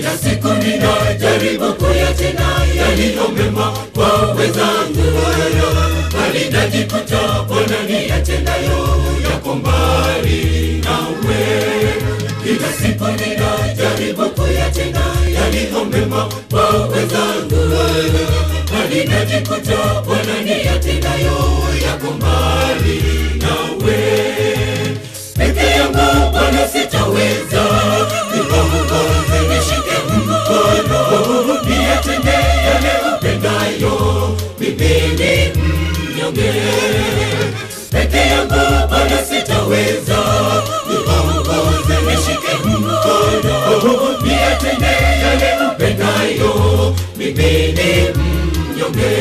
Kila siku ninajaribu kuyatenda yaliyo mema kwa wenzangu, bali najikuta Bwana niyatendayo yako mbali nawe. Kila siku ninajaribu kuyatenda yaliyo mema kwa wenzangu, bali najikuta Bwana niyatendayo yako mbali nawe. Peke yangu Bwana sitaweza, niongoze nishike mkono, niyatende yale upendayo, mimi ni mnyonge. Peke yangu Bwana sitaweza, niongoze nishike mkono, niyatende yale upendayo, mimi ni mnyonge.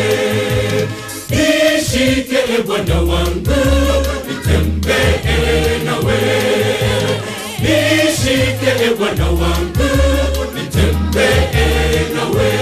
Nishike Bwana wangu, nitembee nawe. Nishike Bwana wangu, nitembee nawe.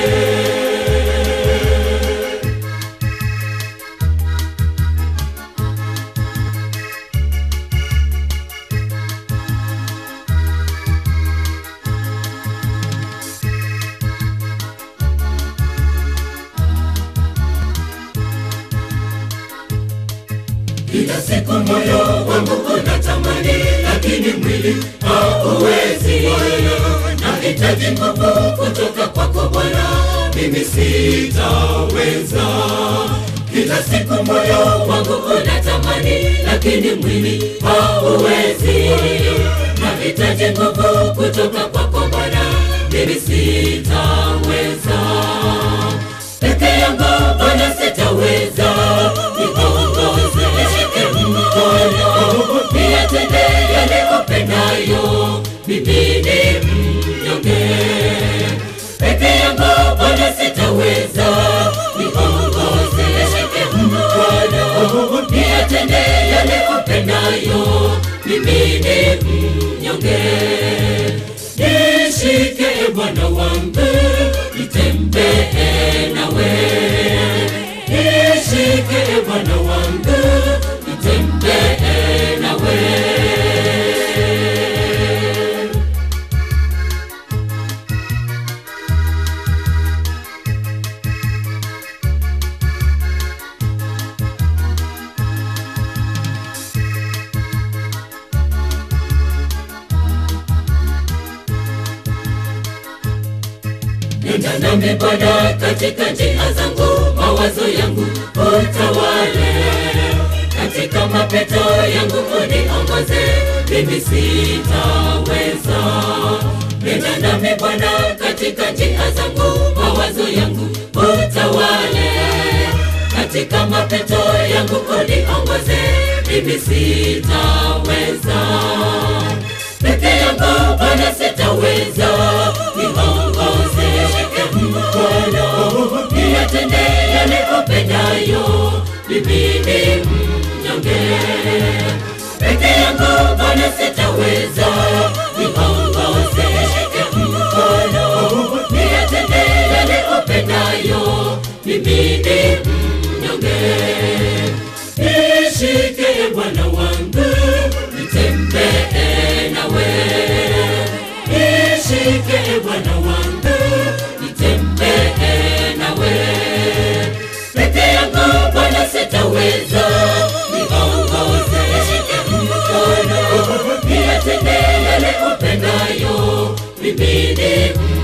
Kila siku moyo wangu unatamani, lakini mwili hauwezi. Nahitaji nguvu kutoka kwako Bwana, mimi sitaweza. Kila siku moyo wangu unatamani, lakini mwili hauwezi. Nahitaji nguvu kutoka kwako Bwana, mimi sitaweza. Peke yangu Bwana sitaweza, niongoze nishike mkono, niyatende yale upendayo, mimi ni mnyonge. Peke yangu Bwana sitaweza, niongoze nishike mkono, niyatende yale upendayo, mimi ni mnyonge. Nishike Bwana wangu, nitembee nawe. Nishike Bwana wangu, nitembee nawe. Nenda nami Bwana katika njia zangu, mawazo yangu utawale. Katika mapito yangu uniongoze, mimi sitaweza. Nenda nami Bwana katika njia zangu, mawazo yangu utawale. Katika mapito yangu uniongoze, mimi sitaweza. Peke yangu Bwana sitaweza, niongoze nishike mkono, niyatende yale upendayo, mimi ni mnyonge. Peke yangu Bwana sitaweza, niongoze nishike mkono, niyatende yale upendayo, mimi ni mnyonge. Nishike Bwana wangu, nitembee nawe. Nishike Bwana wangu, nitembee nawe. Peke yangu Bwana sitaweza, niongoze nishike mkono, niyatende yale upendayo, mimi ni